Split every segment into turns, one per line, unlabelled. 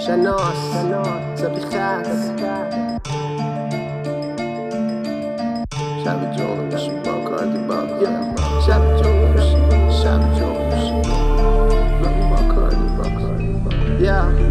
شناس سبی خط شب جمعه میشه با کاردی با شب جمعه میشه من با کاردی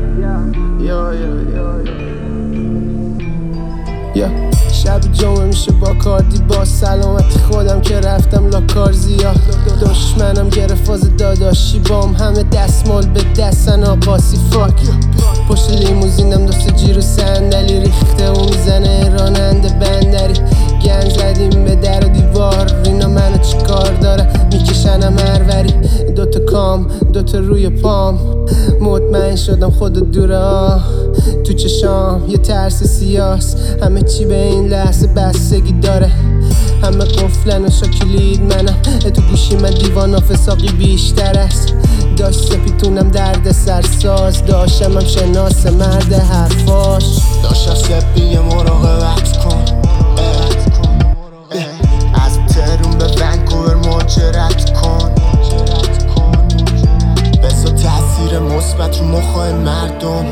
شب جمعه میشه با کاردی با سلامتی خودم که رفتم لاکارزیا دشمنم گرفت فاز داداشی بام همه دستمال به دستن آقاسی فاک پشت لیموزینم دوست جیر و صندلی ریخته و میزنه راننده بندری گن زدیم به در و دیوار اینا منو چی کار داره میکشنم هروری دوتا کام دوتا روی پام مطمئن شدم خود دوره تو چشام یه ترس سیاس همه چی به این لحظه بستگی داره همه قفلن و شاکلید منم تو گوشی من دیوان فساقی بیشتر است داشت سپیتونم درد سرساز داشتم هم شناس مرد حرفاش
داشتم سپی مراقبت کن از تهرون به ونکوور مهاجرت کن بذار تاثیر مثبت رو مخای مردم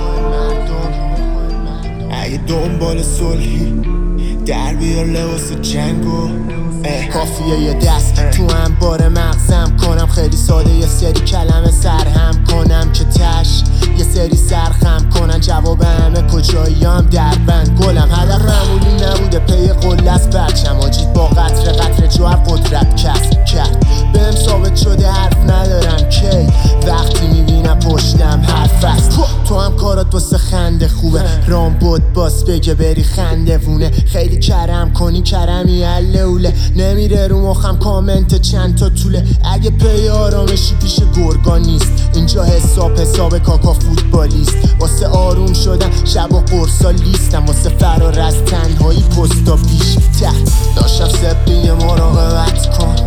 اگه دنبال صلحی در بیار لباس جنگو کافیه یه دست تو انبار مغزم کنم خیلی ساده یه سری کلمه سرهم کنم که تش یه سری سرخم کنن جواب همه کجاییم در بند گلم هدف معمولی نبوده پی قله از پرچم آجید با قطره جوهر قدرت کسب کرد بهم ثابت شده حرف ندارم کی وقتی میبینم پشتم حرف است تو هم کارات واسه خنده خوبه رام بود باس بگه بری خنده وونه خیلی کرم کنی کرمی اللوله نمیره رو مخم کامنت چند تا طوله اگه پی آرامشی پیش گرگان نیست اینجا حساب کاکا فوتبالیست واسه آروم شدن شب و قرصا لیستم واسه فرار از تنهایی پستا پیش تحت داشتم سپی مراقبت کن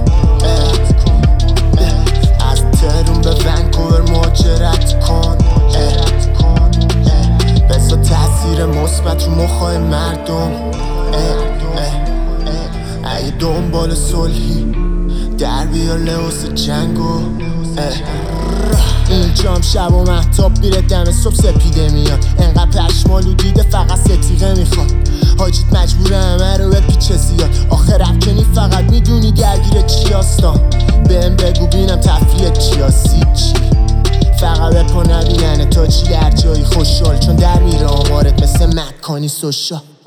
از تهرون به ونکوور مهاجرت کن بذار تاثیر مثبت رو مخای مردم اگه دنبال صلحی در بیار لباس جنگو اینجام شب و مهتاب میره دم صبح سپیده میاد انقدر پشمالو دیده فقط ستیقه میخواد حاجیت مجبوره همه رو به پیچه زیاد آخر رفکنی فقط میدونی درگیر چی هستان بهم بگو بینم تفریه چی چی فقط بپا نبیننه تا چی در جایی خوشحال چون در میره آمارت مثل مکانی سوشا